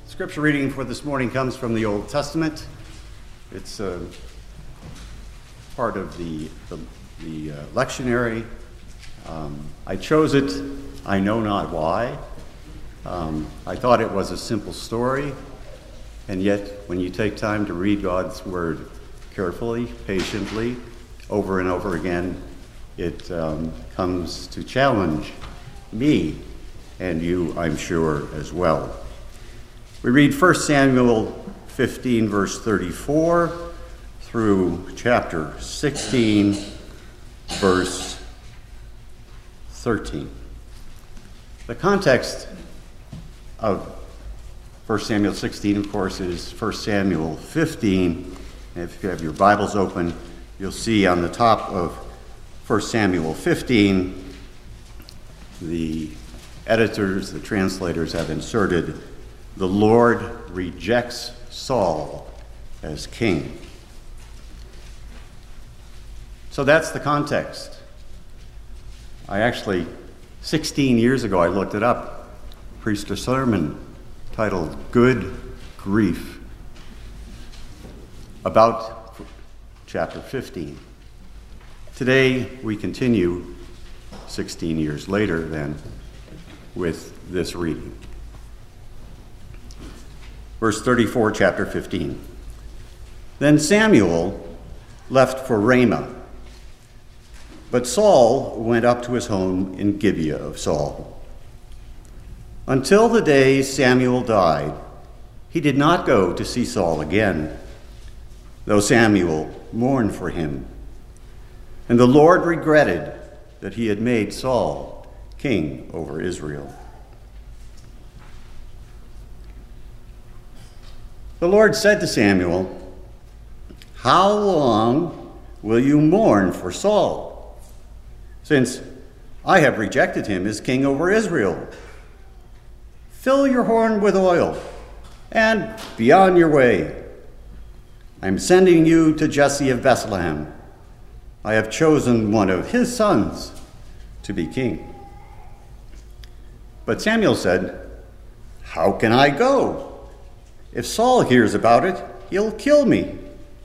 Scripture reading for this morning comes from the Old Testament. It's part of the lectionary. I chose it, I know not why. I thought it was a simple story, and yet when you take time to read God's Word carefully, patiently, over and over again, it comes to challenge me and you, I'm sure, as well. We read 1 Samuel 15, verse 34, through chapter 16, verse 13. The context of 1 Samuel 16, of course, is 1 Samuel 15. And if you have your Bibles open, you'll see on the top of 1 Samuel 15, the editors, the translators have inserted, "The Lord rejects Saul as king." So that's the context. I actually, 16 years ago, I looked it up, preached a sermon titled "Good Grief" about chapter 15. Today, we continue 16 years later then with this reading. Verse 34, chapter 15. Then Samuel left for Ramah, but Saul went up to his home in Gibeah of Saul. Until the day Samuel died, he did not go to see Saul again, though Samuel mourned for him. And the Lord regretted that he had made Saul king over Israel. The Lord said to Samuel, "How long will you mourn for Saul, since I have rejected him as king over Israel? Fill your horn with oil and be on your way. I'm sending you to Jesse of Bethlehem. I have chosen one of his sons to be king." But Samuel said, "How can I go? If Saul hears about it, he'll kill me."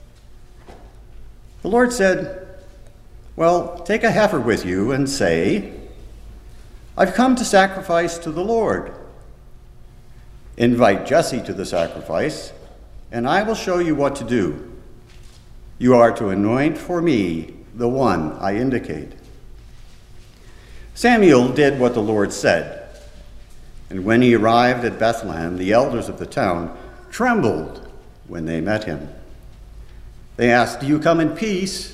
The Lord said, "Well, take a heifer with you and say, 'I've come to sacrifice to the Lord.' Invite Jesse to the sacrifice, and I will show you what to do. You are to anoint for me the one I indicate." Samuel did what the Lord said, and when he arrived at Bethlehem, the elders of the town trembled when they met him. They asked, "Do you come in peace?"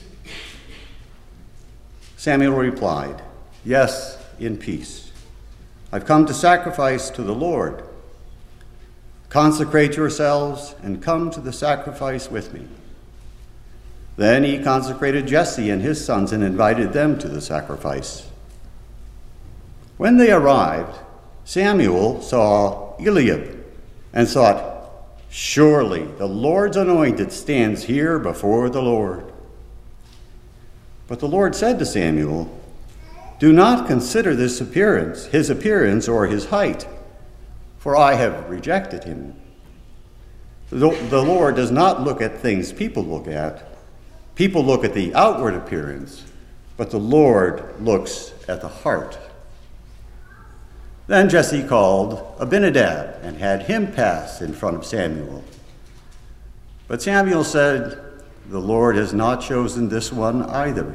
Samuel replied, "Yes, in peace. I've come to sacrifice to the Lord. Consecrate yourselves and come to the sacrifice with me." Then he consecrated Jesse and his sons and invited them to the sacrifice. When they arrived, Samuel saw Eliab and thought, "Surely the Lord's anointed stands here before the Lord." But the Lord said to Samuel, "Do not consider his appearance or his height, for I have rejected him. The Lord does not look at things people look at. People look at the outward appearance, but the Lord looks at the heart." Then Jesse called Abinadab and had him pass in front of Samuel. But Samuel said, "The Lord has not chosen this one either."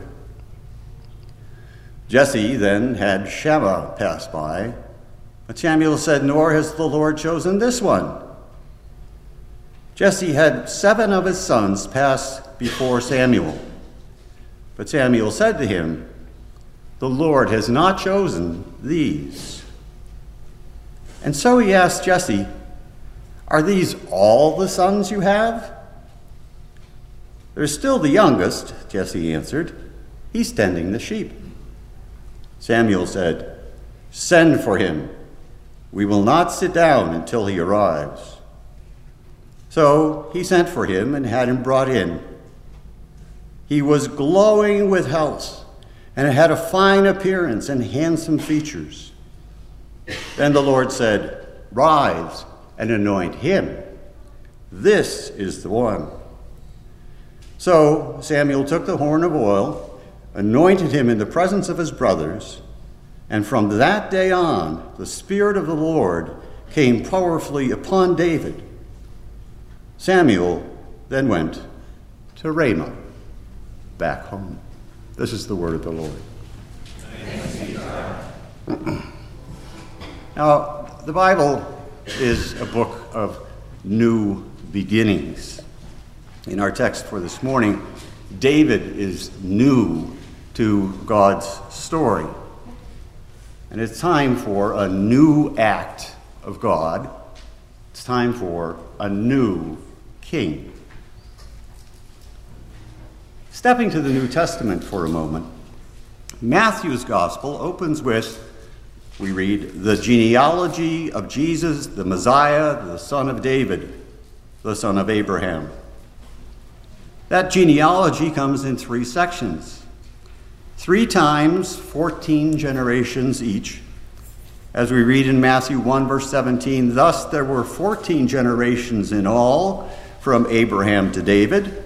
Jesse then had Shammah pass by, but Samuel said, "Nor has the Lord chosen this one." Jesse had 7 of his sons pass before Samuel, but Samuel said to him, "The Lord has not chosen these." And so he asked Jesse, "Are these all the sons you have?" "There's still the youngest," Jesse answered. "He's tending the sheep." Samuel said, "Send for him. We will not sit down until he arrives." So he sent for him and had him brought in. He was glowing with health and had a fine appearance and handsome features. Then the Lord said, "Rise, and anoint him. This is the one." So Samuel took the horn of oil, anointed him in the presence of his brothers, and from that day on, the Spirit of the Lord came powerfully upon David. Samuel then went to Ramah, back home. This is the word of the Lord. Thanks be to God. Now, the Bible is a book of new beginnings. In our text for this morning, David is new to God's story. And it's time for a new act of God. It's time for a new king. Stepping to the New Testament for a moment, Matthew's gospel opens with, we read, the genealogy of Jesus, the Messiah, the son of David, the son of Abraham. That genealogy comes in 3 sections. 3 times, 14 generations each. As we read in Matthew 1, verse 17, "Thus there were 14 generations in all, from Abraham to David,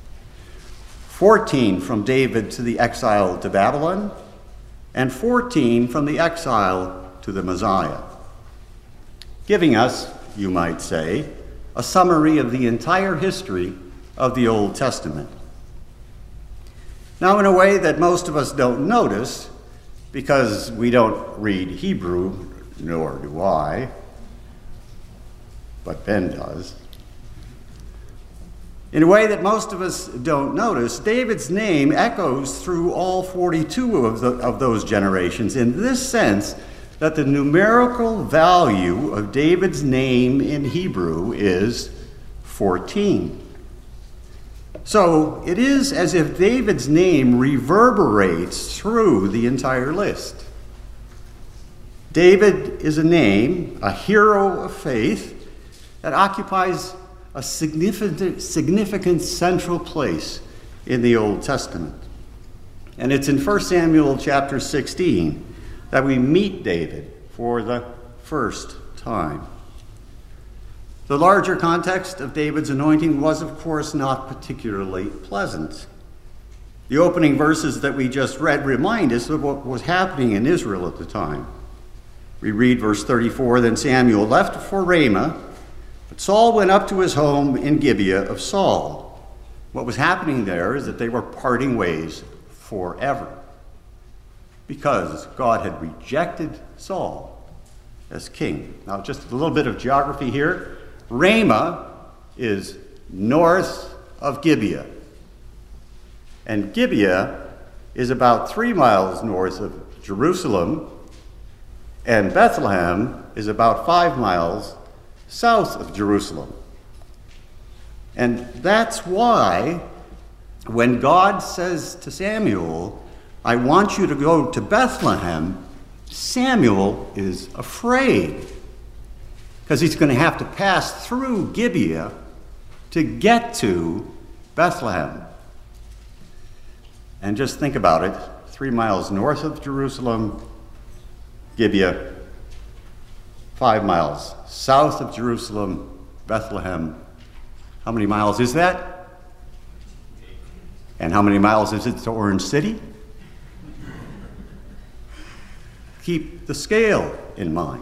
14 from David to the exile to Babylon, and 14 from the exile to the Messiah," giving us, you might say, a summary of the entire history of the Old Testament. Now, in a way that most of us don't notice, because we don't read Hebrew, nor do I, but Ben does. In a way that most of us don't notice, David's name echoes through all 42 of those generations, in this sense that the numerical value of David's name in Hebrew is 14. So it is as if David's name reverberates through the entire list. David is a name, a hero of faith, that occupies a significant central place in the Old Testament. And it's in 1 Samuel chapter 16 that we meet David for the first time. The larger context of David's anointing was, of course, not particularly pleasant. The opening verses that we just read remind us of what was happening in Israel at the time. We read verse 34, "Then Samuel left for Ramah, but Saul went up to his home in Gibeah of Saul." What was happening there is that they were parting ways forever, because God had rejected Saul as king. Now, just a little bit of geography here. Ramah is north of Gibeah, and Gibeah is about 3 miles north of Jerusalem, and Bethlehem is about 5 miles south of Jerusalem. And that's why when God says to Samuel, "I want you to go to Bethlehem," Samuel is afraid, because he's going to have to pass through Gibeah to get to Bethlehem. And just think about it, 3 miles north of Jerusalem, Gibeah, 5 miles south of Jerusalem, Bethlehem. How many miles is that? And how many miles is it to Orange City? Keep the scale in mind.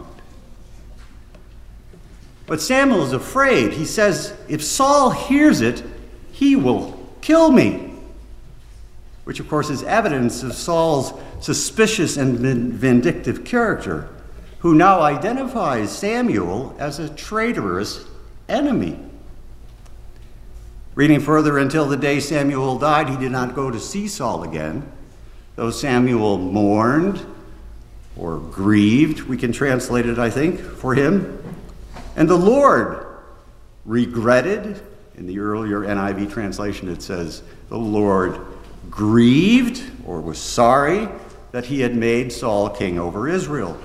But Samuel is afraid. He says, if Saul hears it, he will kill me. Which, of course, is evidence of Saul's suspicious and vindictive character, who now identifies Samuel as a traitorous enemy. Reading further, "Until the day Samuel died, he did not go to see Saul again, though Samuel mourned," or grieved, we can translate it, I think, for him. "And the Lord regretted," in the earlier NIV translation it says, "the Lord grieved," or was sorry, "that he had made Saul king over Israel."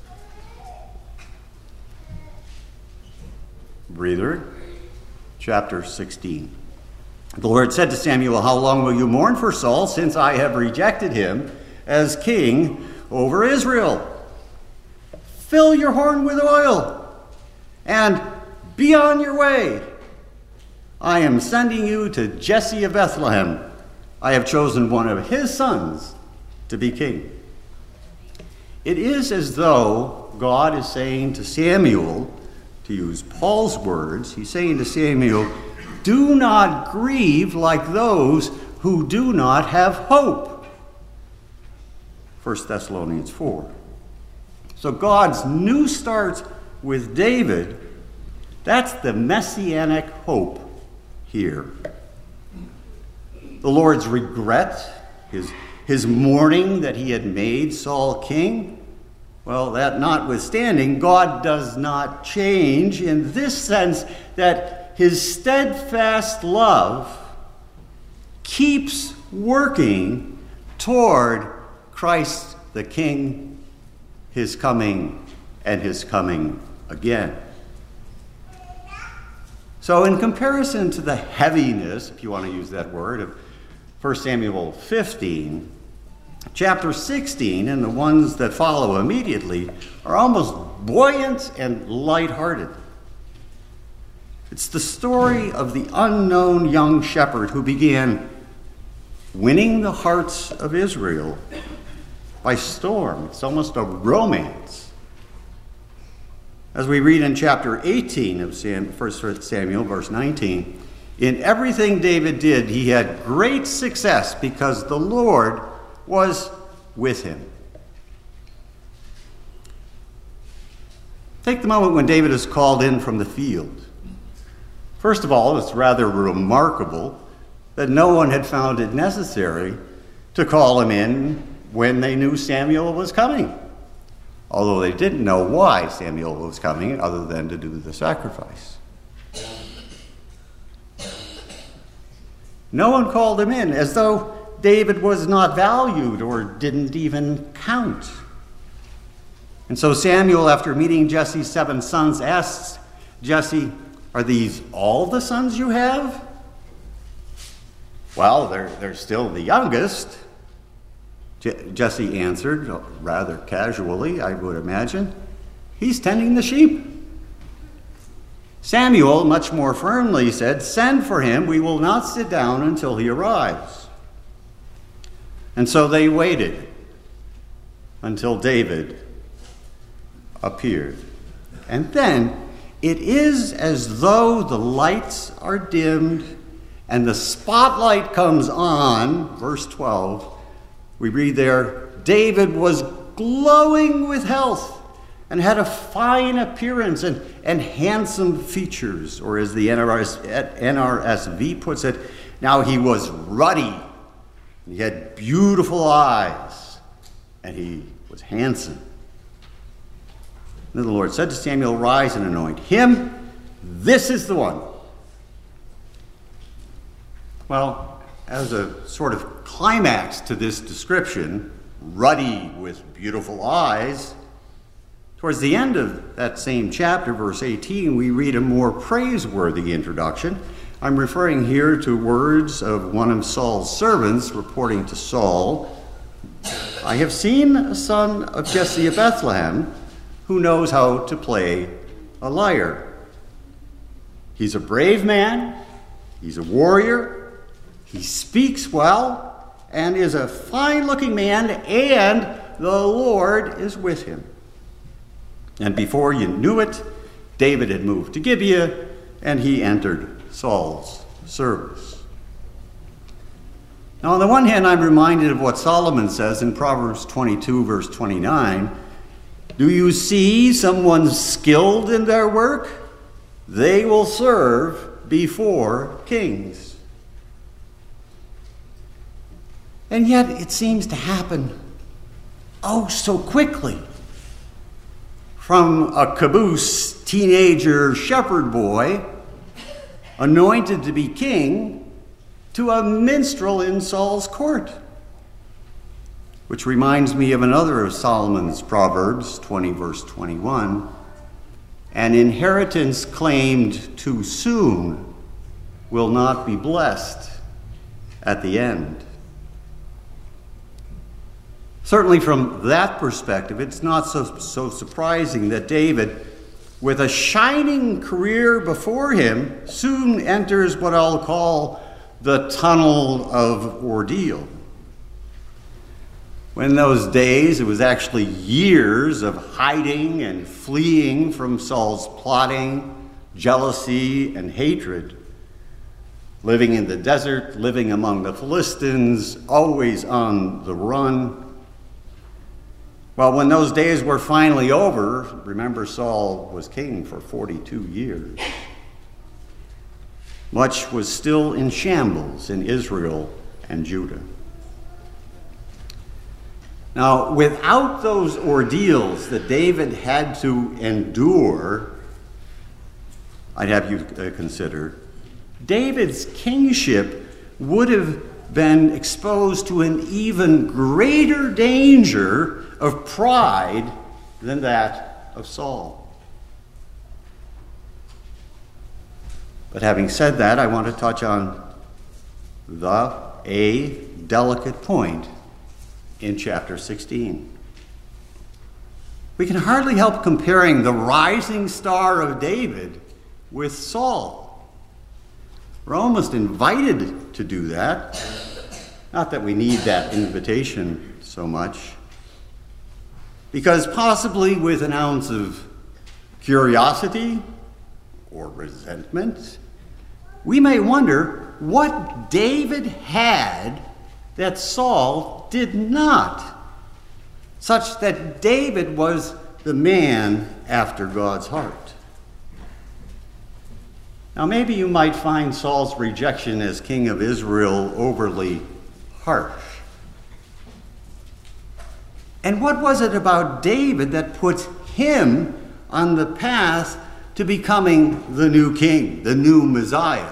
Breather, chapter 16. "The Lord said to Samuel, 'How long will you mourn for Saul, since I have rejected him as king over Israel? Fill your horn with oil and Be on your way. I am sending you to Jesse of Bethlehem. I have chosen one of his sons to be king." It is as though God is saying to Samuel, to use Paul's words, he's saying to Samuel, "Do not grieve like those who do not have hope." 1 Thessalonians 4. So God's new start with David, that's the messianic hope here. The Lord's regret, his mourning that he had made Saul king, well, that notwithstanding, God does not change in this sense that his steadfast love keeps working toward Christ the King, his coming and his coming again. So in comparison to the heaviness, if you want to use that word, of 1 Samuel 15, chapter 16 and the ones that follow immediately are almost buoyant and lighthearted. It's the story of the unknown young shepherd who began winning the hearts of Israel by storm. It's almost a romance. As we read in chapter 18 of 1 Samuel, verse 19, "In everything David did, he had great success because the Lord was with him." Take the moment when David is called in from the field. First of all, it's rather remarkable that no one had found it necessary to call him in when they knew Samuel was coming, although they didn't know why Samuel was coming other than to do the sacrifice. No one called him in, as though David was not valued or didn't even count. And so Samuel, after meeting Jesse's 7 sons, asks Jesse, "Are these all the sons you have?" "Well, they're still the youngest," Jesse answered, rather casually, I would imagine. "He's tending the sheep." Samuel, much more firmly, said, "Send for him. We will not sit down until he arrives." And so they waited until David appeared. And then it is as though the lights are dimmed and the spotlight comes on. Verse 12, we read there, "David was glowing with health and had a fine appearance and handsome features," or as the NRSV puts it, "now he was ruddy, and he had beautiful eyes, and he was handsome." Then the Lord said to Samuel, "Rise and anoint him. This is the one." Well, as a sort of climax to this description, ruddy with beautiful eyes, towards the end of that same chapter, verse 18, we read a more praiseworthy introduction. I'm referring here to words of one of Saul's servants reporting to Saul, "I have seen a son of Jesse of Bethlehem who knows how to play a lyre. He's a brave man, he's a warrior, he speaks well, and is a fine-looking man, and the Lord is with him." And before you knew it, David had moved to Gibeah, and he entered Saul's service. Now, on the one hand, I'm reminded of what Solomon says in Proverbs 22, verse 29. "Do you see someone skilled in their work? They will serve before kings." And yet it seems to happen oh so quickly. From a caboose teenager shepherd boy anointed to be king to a minstrel in Saul's court. Which reminds me of another of Solomon's Proverbs, 20 verse 21. "An inheritance claimed too soon will not be blessed at the end." Certainly from that perspective, it's not so surprising that David, with a shining career before him, soon enters what I'll call the tunnel of ordeal. When in those days, it was actually years of hiding and fleeing from Saul's plotting, jealousy, and hatred. Living in the desert, living among the Philistines, always on the run. Well, when those days were finally over, remember Saul was king for 42 years. Much was still in shambles in Israel and Judah. Now, without those ordeals that David had to endure, I'd have you consider, David's kingship would have been exposed to an even greater danger of pride than that of Saul. But having said that, I want to touch on a delicate point in chapter 16. We can hardly help comparing the rising star of David with Saul. We're almost invited to do that. Not that we need that invitation so much. Because possibly with an ounce of curiosity or resentment, we may wonder what David had that Saul did not, such that David was the man after God's heart. Now, maybe you might find Saul's rejection as king of Israel overly harsh. And what was it about David that puts him on the path to becoming the new king, the new Messiah?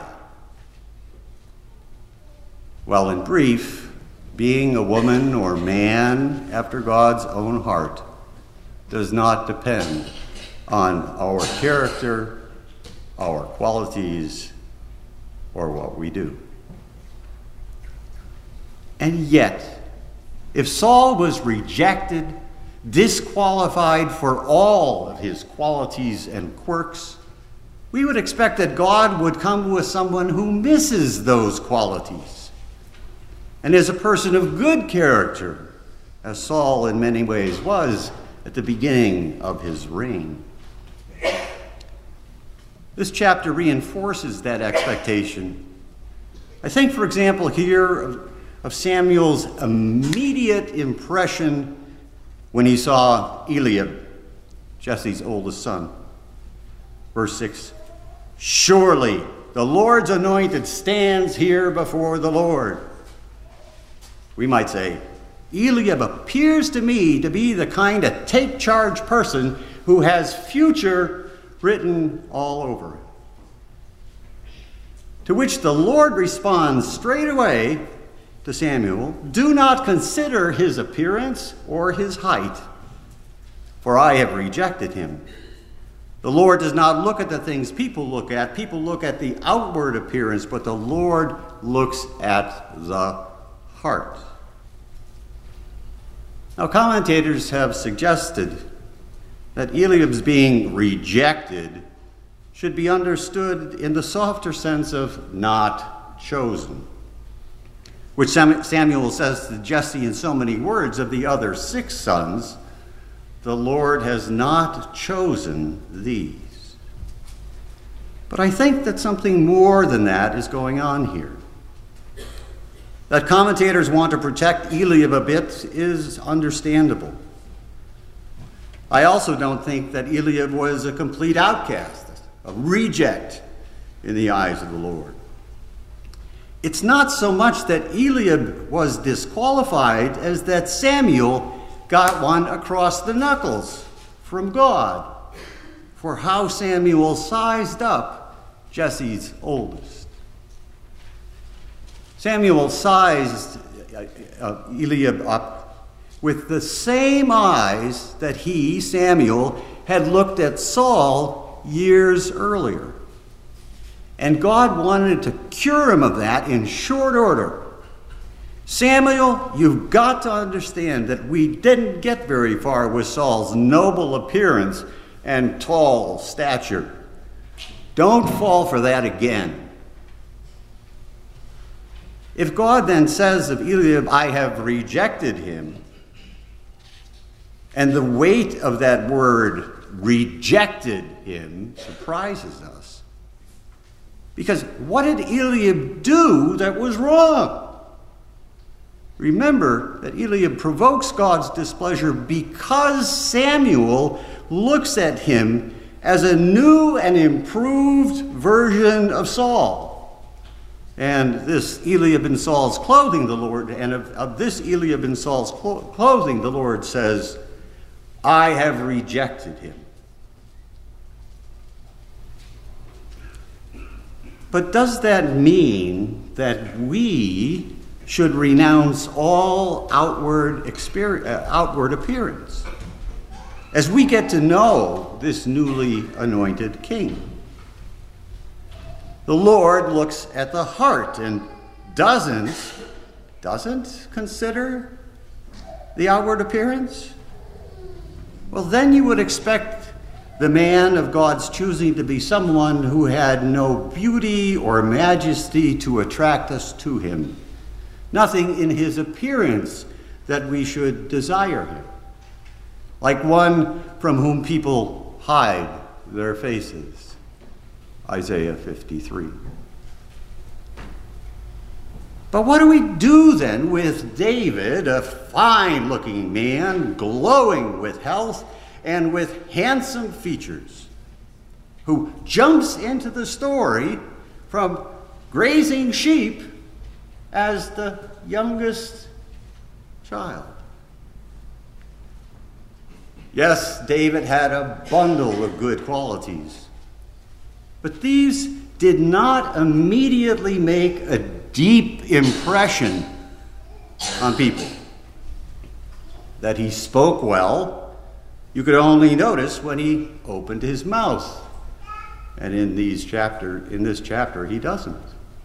Well, in brief, being a woman or man after God's own heart does not depend on our character, our qualities, or what we do. And yet, if Saul was rejected, disqualified for all of his qualities and quirks, we would expect that God would come with someone who misses those qualities and is a person of good character, as Saul in many ways was at the beginning of his reign. This chapter reinforces that expectation. I think, for example, here of Samuel's immediate impression when he saw Eliab, Jesse's oldest son. Verse 6, "Surely the Lord's anointed stands here before the Lord." We might say, Eliab appears to me to be the kind of take-charge person who has future written all over it. To which the Lord responds straight away to Samuel, "Do not consider his appearance or his height, for I have rejected him. The Lord does not look at the things people look at. People look at the outward appearance, but the Lord looks at the heart." Now, commentators have suggested that Eliab's being rejected should be understood in the softer sense of not chosen, which Samuel says to Jesse in so many words of the other 6 sons, "The Lord has not chosen these." But I think that something more than that is going on here. That commentators want to protect Eliab a bit is understandable. I also don't think that Eliab was a complete outcast, a reject in the eyes of the Lord. It's not so much that Eliab was disqualified as that Samuel got one across the knuckles from God for how Samuel sized up Jesse's oldest. Samuel sized Eliab up with the same eyes that he, Samuel, had looked at Saul years earlier. And God wanted to cure him of that in short order. "Samuel, you've got to understand that we didn't get very far with Saul's noble appearance and tall stature. Don't fall for that again. If God then says of Eliab, I have rejected him, and the weight of that word, rejected him, surprises us. Because what did Eliab do that was wrong? Remember that Eliab provokes God's displeasure because Samuel looks at him as a new and improved version of Saul. And this Eliab in Saul's clothing, the Lord, and of this Eliab in Saul's clothing, the Lord says, I have rejected him. But does that mean that we should renounce all outward appearance as we get to know this newly anointed king? The Lord looks at the heart and doesn't consider the outward appearance. Well, then you would expect the man of God's choosing to be someone who had no beauty or majesty to attract us to him. Nothing in his appearance that we should desire him. Like one from whom people hide their faces. Isaiah 53. But what do we do then with David, a fine-looking man, glowing with health and with handsome features, who jumps into the story from grazing sheep as the youngest child? Yes, David had a bundle of good qualities, but these did not immediately make a deep impression on people. That he spoke well, you could only notice when he opened his mouth. And in this chapter, he doesn't.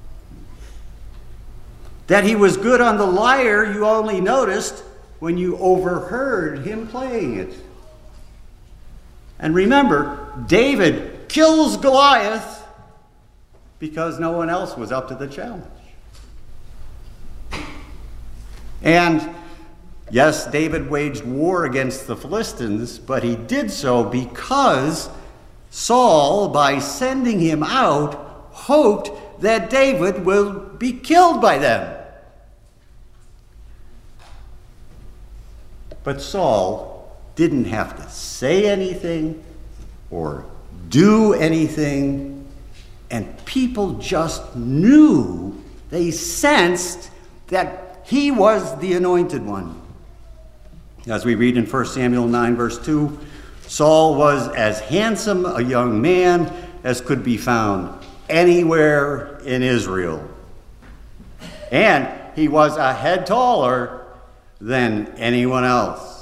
That he was good on the lyre, you only noticed when you overheard him playing it. And remember, David kills Goliath because no one else was up to the challenge. And yes, David waged war against the Philistines, but he did so because Saul, by sending him out, hoped that David will be killed by them. But Saul didn't have to say anything or do anything, and people just knew, they sensed that he was the anointed one. As we read in 1 Samuel 9, verse 2, Saul was as handsome a young man as could be found anywhere in Israel. And he was a head taller than anyone else.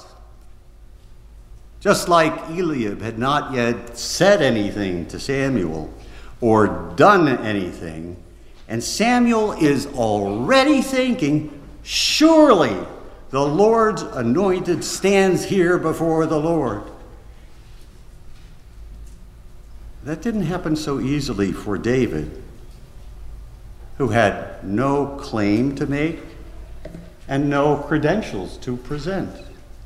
Just like Eliab had not yet said anything to Samuel or done anything, and Samuel is already thinking, surely the Lord's anointed stands here before the Lord. That didn't happen so easily for David, who had no claim to make and no credentials to present.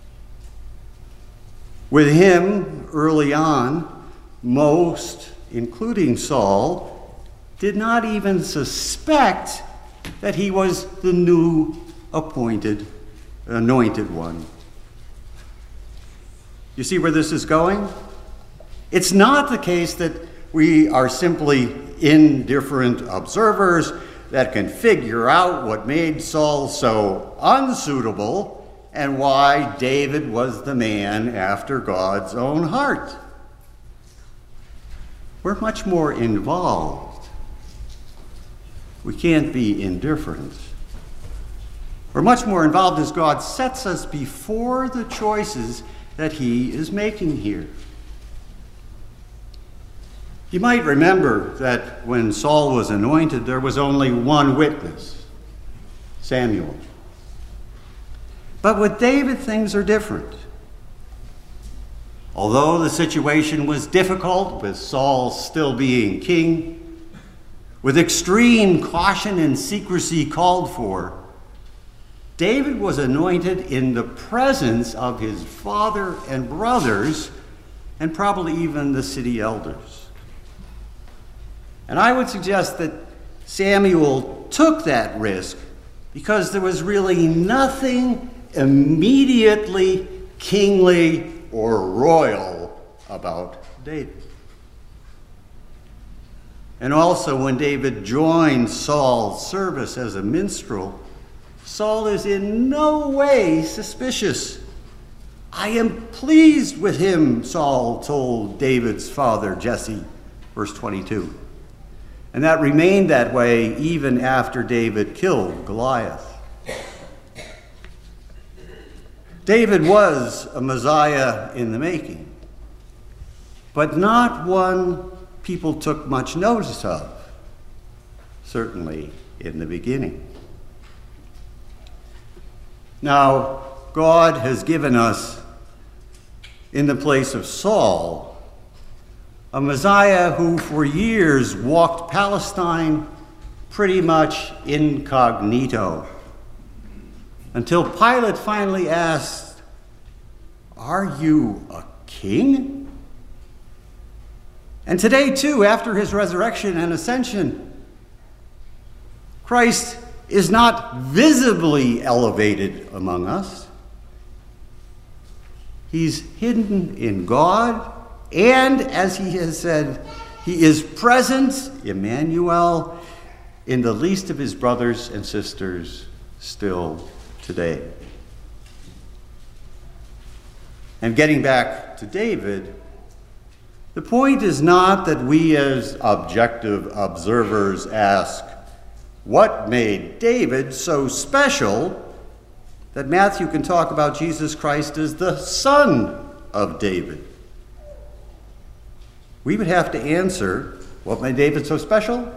With him, early on, most, including Saul, did not even suspect that he was the new anointed one. You see where this is going? It's not the case that we are simply indifferent observers that can figure out what made Saul so unsuitable and why David was the man after God's own heart. We're much more involved. We can't be indifferent. We're much more involved as God sets us before the choices that he is making here. You might remember that when Saul was anointed, there was only one witness, Samuel. But with David, things are different. Although the situation was difficult, with Saul still being king, with extreme caution and secrecy called for, David was anointed in the presence of his father and brothers, and probably even the city elders. And I would suggest that Samuel took that risk because there was really nothing immediately kingly or royal about David. And also, when David joined Saul's service as a minstrel, Saul is in no way suspicious. "I am pleased with him," Saul told David's father, Jesse, verse 22. And that remained that way even after David killed Goliath. David was a Messiah in the making, but not one people took much notice of, certainly in the beginning. Now, God has given us, in the place of Saul, a Messiah who for years walked Palestine pretty much incognito, until Pilate finally asked, "Are you a king?" And today, too, after his resurrection and ascension, Christ is not visibly elevated among us. He's hidden in God, and as he has said, he is present, Emmanuel, in the least of his brothers and sisters still today. And getting back to David, the point is not that we as objective observers ask, what made David so special that Matthew can talk about Jesus Christ as the Son of David? We would have to answer, what made David so special?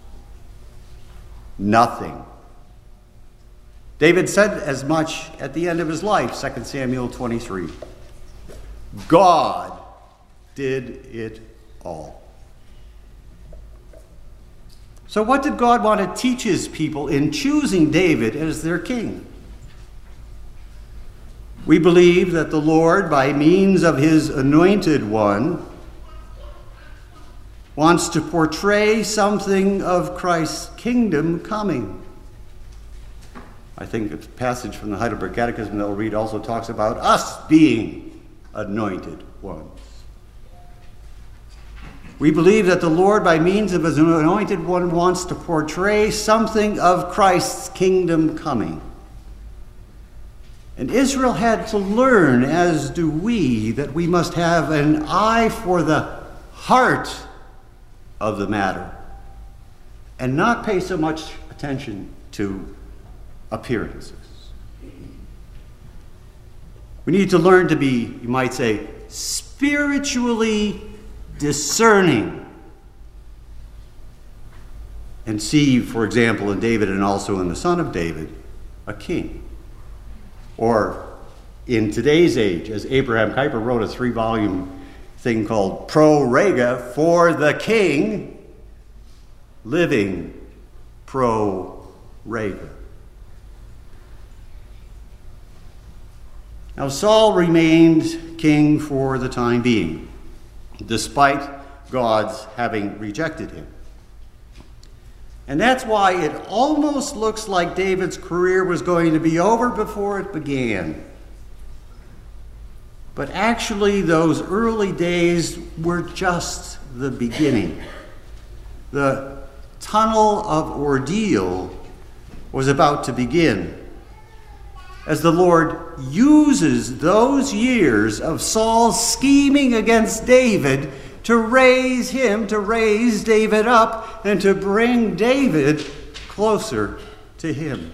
Nothing. David said as much at the end of his life, 2 Samuel 23. God did it all. So what did God want to teach his people in choosing David as their king? We believe that the Lord, by means of his anointed one, wants to portray something of Christ's kingdom coming. I think a passage from the Heidelberg Catechism that we'll read also talks about us being anointed ones. We believe that the Lord, by means of his anointed one, wants to portray something of Christ's kingdom coming. And Israel had to learn, as do we, that we must have an eye for the heart of the matter and not pay so much attention to appearances. We need to learn to be, you might say, spiritually discerning and see, for example, in David and also in the Son of David, a king. Or in today's age, as Abraham Kuyper wrote a 3-volume thing called Pro Rega, for the king, living pro Rega. Now, Saul remained king for the time being, despite God's having rejected him. And that's why it almost looks like David's career was going to be over before it began. But actually, those early days were just the beginning. The tunnel of ordeal was about to begin, as the Lord uses those years of Saul's scheming against David to raise him, to raise David up, and to bring David closer to him.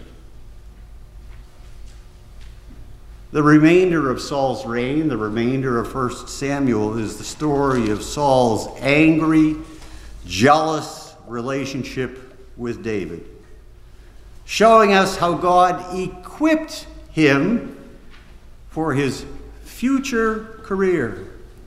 The remainder of Saul's reign, the remainder of 1 Samuel, is the story of Saul's angry, jealous relationship with David, showing us how God equipped him for his future career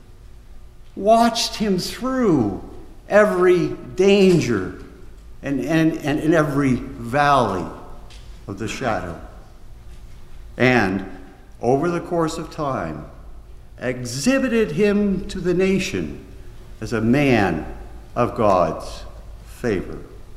watched him through every danger and in every valley of the shadow. And over the course of time, exhibited him to the nation as a man of God's favor.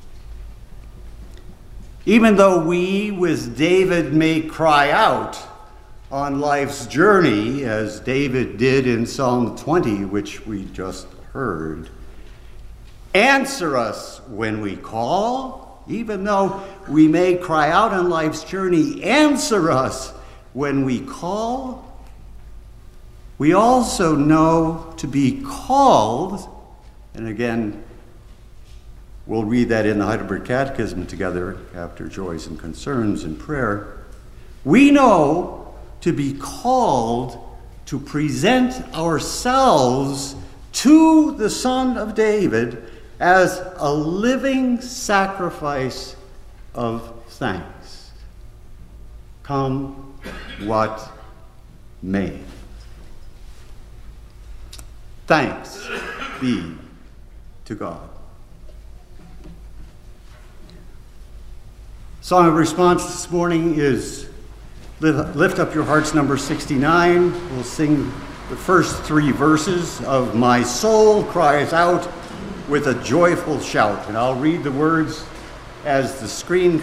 Even though we, with David, may cry out on life's journey, as David did in Psalm 20, which we just heard, answer us when we call. Even though we may cry out on life's journey, answer us when we call. We also know to be called, and again, we'll read that in the Heidelberg Catechism together after Joys and Concerns and prayer. We know to be called to present ourselves to the Son of David as a living sacrifice of thanks, come what may. Thanks be to God. Song of response this morning is Lift Up Your Hearts, number 69. We'll sing the first 3 verses of My Soul Cries Out with a Joyful Shout. And I'll read the words as the screen